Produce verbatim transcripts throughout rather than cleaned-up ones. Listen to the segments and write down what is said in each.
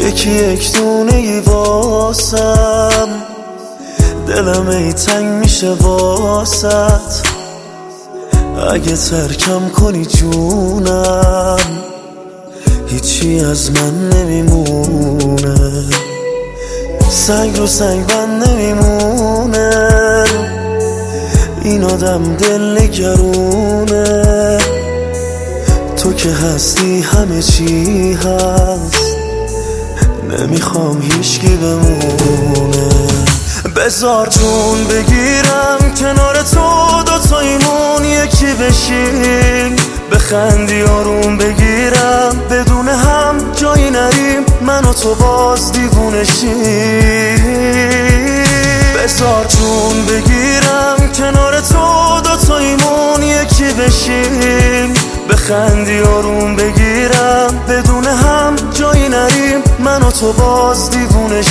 یکی یک دونه ای واسم، دلم ای تنگ میشه واسط. اگه ترکم کنی جونم، هیچی از من نمیمونه. سنگ رو سنگ بند نمیمونه، این آدم دل نگرونه. تو که هستی همه چی هست، نمیخوام هیچکی بمونه. بذار جون بگیرم کنار تو، دوتاییمون یکی بشیم. بخندی آروم بگیرم، بدون هم جایی نریم، من و تو باز دیوونه شیم. بذار جون بگیرم کنار تو، دوتاییمون یکی بشیم. بخندی آروم بگیرم، بدون هم جایی نریم، من و تو باز دیوونه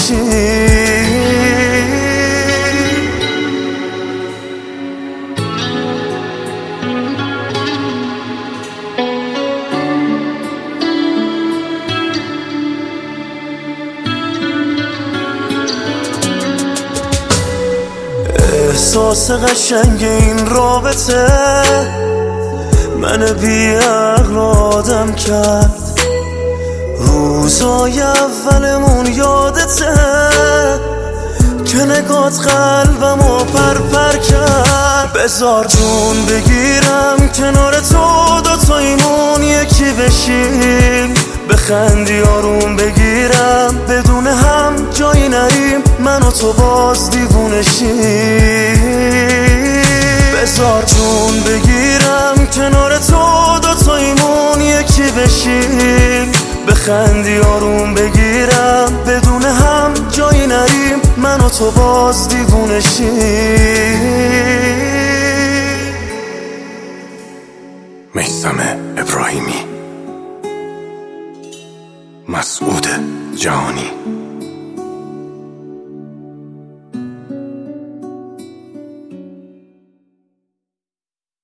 شیم. احساس قشنگ این رابطه من بی عقل آدم کرد. روزای اولمون یادته که نگات قلبمو پر پر کرد. بذار جون بگیرم کنار تو، دوتاییمون یکی بشیم. بخندی آروم بگیرم، بدون هم جایی نریم، من و تو باز دیوونه شیم. بذار جون بگیرم کنار تو، دوتاییمون یکی بشیم. بخندی آروم بگیرم، بدون هم جایی نریم، من و تو باز دیوونه شیم. میثم ابراهیمی، مسعود جهانی.